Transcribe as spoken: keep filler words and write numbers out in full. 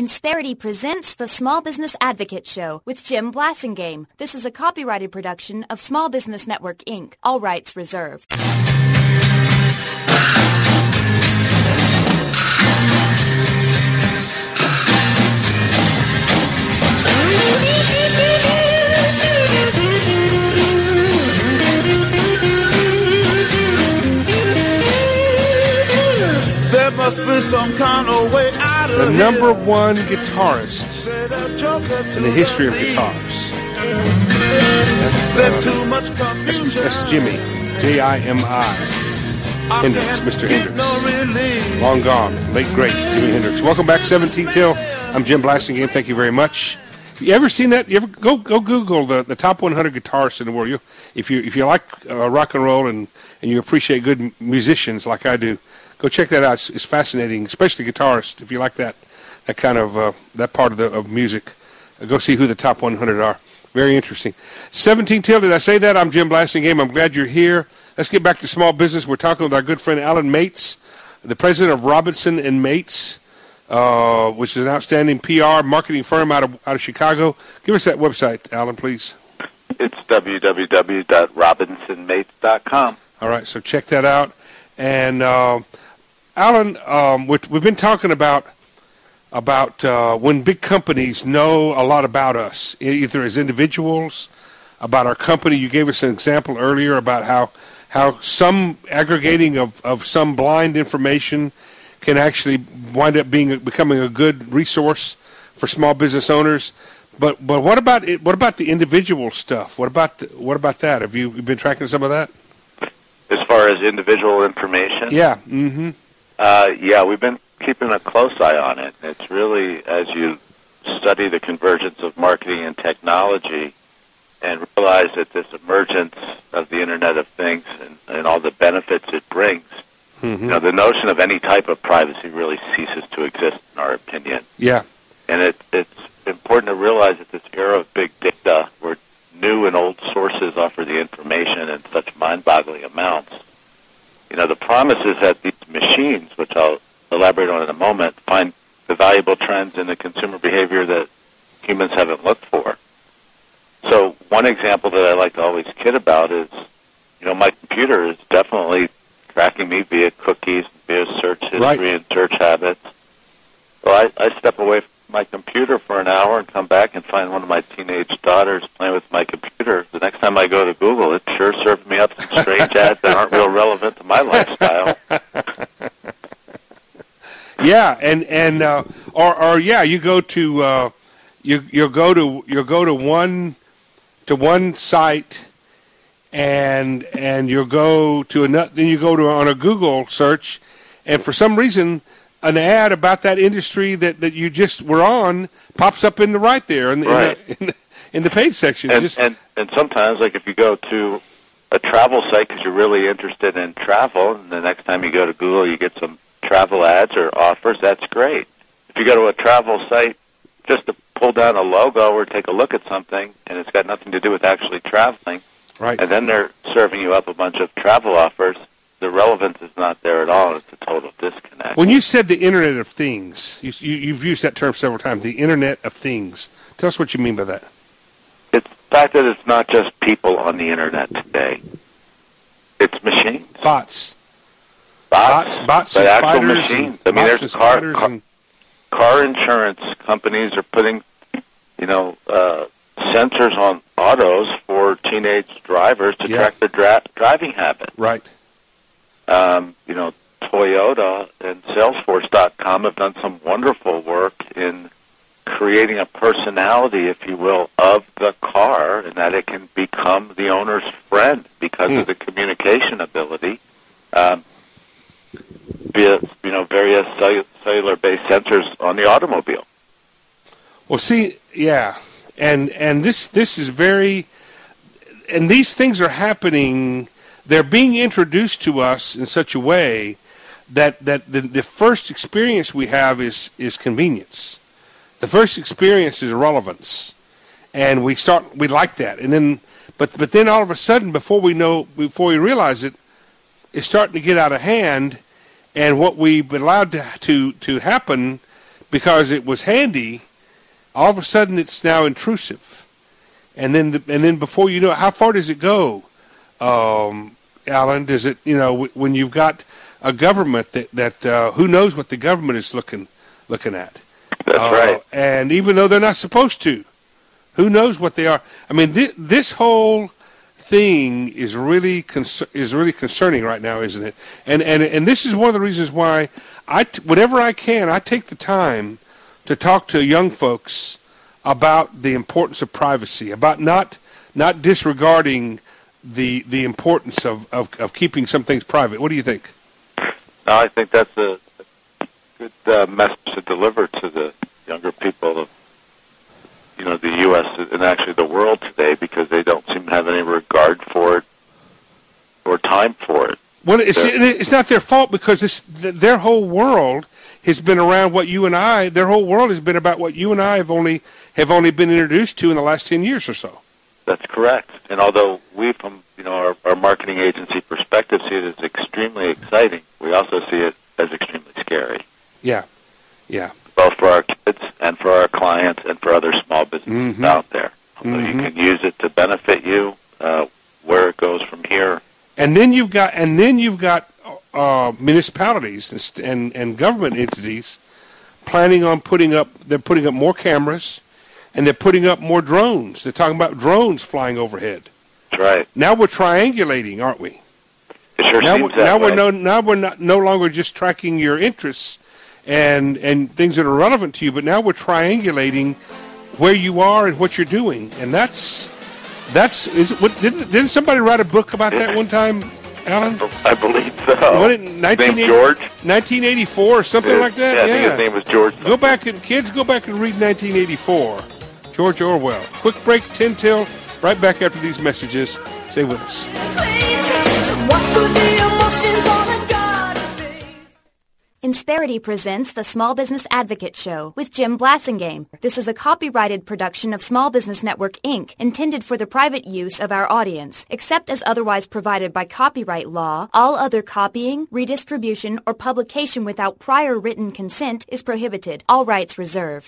Insperity presents the Small Business Advocate Show with Jim Blasingame. This is a copyrighted production of Small Business Network, Incorporated. All rights reserved. There must be some kind of way out of The number one guitarist in the history of guitars. That's, uh, that's, that's Jimmy, J I M I, Hendrix, Mister Hendrix. Long gone, late great Jimi Hendrix. Welcome back, seventeen till. I'm Jim Blasingame. Thank you very much. You ever seen that? You ever go go Google the, the top one hundred guitarists in the world? You, if you if you like uh, rock and roll and, and you appreciate good musicians like I do, go check that out. It's, it's fascinating, especially guitarists. If you like that that kind of uh, that part of the of music, uh, go see who the top one hundred are. Very interesting. seventeen till. Did I say that? I'm Jim Blasingame. I'm glad you're here. Let's get back to small business. We're talking with our good friend Alan Mates, the president of Robinson and Mates, uh, which is an outstanding P R marketing firm out of out of Chicago. Give us that website, Alan, please. It's w w w dot robinson mates dot com. All right, so check that out. And uh, Alan, um, we've been talking about about uh, when big companies know a lot about us, either as individuals, about our company. You gave us an example earlier about how how some aggregating of, of some blind information can actually wind up being becoming a good resource for small business owners. But but what about it, what about the individual stuff? What about the, what about that? Have you been tracking some of that? As far as individual information? Yeah. Mm-hmm. Uh, yeah, we've been keeping a close eye on it. It's really, as you study the convergence of marketing and technology and realize that this emergence of the Internet of Things and, and all the benefits it brings, mm-hmm. you know, the notion of any type of privacy really ceases to exist, in our opinion. Yeah. And it, it's important to realize that this era of big data, where new and old sources offer the information in such mind-boggling amounts, you know, the promise is that these machines, which I'll elaborate on in a moment, find the valuable trends in the consumer behavior that humans haven't looked for. So one example that I like to always kid about is, you know, my computer is definitely tracking me via cookies, via search history right. and search habits. So I, I step away from my computer for an hour and come back and find one of my teenage daughters playing with my computer. The next time I go to Google, it sure serves me up some strange ads that aren't real relevant to my lifestyle. Yeah, and and uh, or or yeah, you go to uh, you you'll go to you'll go to one to one site, and and you'll go to another. Then you go to on a Google search, and for some reason, an ad about that industry that, that you just were on pops up in the right there in the, right. in, the in the in the page section. And, just, and and sometimes, like if you go to a travel site because you're really interested in travel, and the next time you go to Google, you get some travel ads or offers. That's great. If you go to a travel site just to pull down a logo or take a look at something, and it's got nothing to do with actually traveling, right. and then they're serving you up a bunch of travel offers, the relevance is not there at all. It's a total disconnect. When you said the Internet of Things, you, you, you've used that term several times, the Internet of Things. Tell us what you mean by that. It's the fact that it's not just people on the Internet today. It's machines. Bots. Bots, bots, bots but and actual spiders machines. And, I mean, bots there's and car, spiders car, and car insurance companies are putting, you know, uh, sensors on autos for teenage drivers to yeah. track their dra- driving habits. Right. Um, you know, Toyota and Salesforce dot com have done some wonderful work in creating a personality, if you will, of the car, and that it can become the owner's friend because hmm. of the communication ability. Um, via, you know, various cellu- cellular-based sensors on the automobile. Well, see, yeah, and and this this is very, and these things are happening. They're being introduced to us in such a way that that the, the first experience we have is is convenience. The first experience is relevance, and we start we like that, and then but but then all of a sudden, before we know, before we realize it, it's starting to get out of hand. And what we've allowed to, to to happen because it was handy, all of a sudden it's now intrusive. And then, the, and then before you know it, how far does it go, um, Alan? Does it, you know, w- when you've got a government that, that uh, who knows what the government is looking looking at? That's uh, right. And even though they're not supposed to, who knows what they are? I mean, th- this whole thing is really con- is really concerning right now, isn't it? And and and this is one of the reasons why I, t- whenever I can, I take the time to talk to young folks about the importance of privacy, about not not disregarding the the importance of, of, of keeping some things private. What do you think? No, I think that's a good uh, message to deliver to the younger people of, you know, the U S and actually the world today, because they don't seem to have any regard for it or time for it. Well, it's it's not their fault, because this, their whole world has been around what you and I. Their whole world has been about what you and I have only have only been introduced to in the last ten years or so. That's correct. And although we, from you know our, our marketing agency perspective, see it as extremely exciting, we also see it as extremely scary. Yeah, yeah. Both for our kids and for our clients and for other small businesses mm-hmm. out there. So mm-hmm. you can use it to benefit you. Uh, where it goes from here. And then you've got and then you've got uh, municipalities and, and and government entities planning on putting up. They're putting up more cameras, and they're putting up more drones. They're talking about drones flying overhead. That's right. Now we're triangulating, aren't we? It sure now seems we're, that now way. we're no now we're not no longer just tracking your interests and and things that are relevant to you, but now we're triangulating where you are and what you're doing, and that's that's is it, what didn't didn't somebody write a book about that one time, Alan? I believe so. What, nineteen George? nineteen eighty-four or something His, like that? Yeah, I yeah. think his name was George. Go back and kids go back and read nineteen eighty-four. George Orwell. Quick break, ten till. Right back after these messages. Stay with us. Insperity presents the Small Business Advocate Show with Jim Blasingame. This is a copyrighted production of Small Business Network, Incorporated, intended for the private use of our audience. Except as otherwise provided by copyright law, all other copying, redistribution, or publication without prior written consent is prohibited. All rights reserved.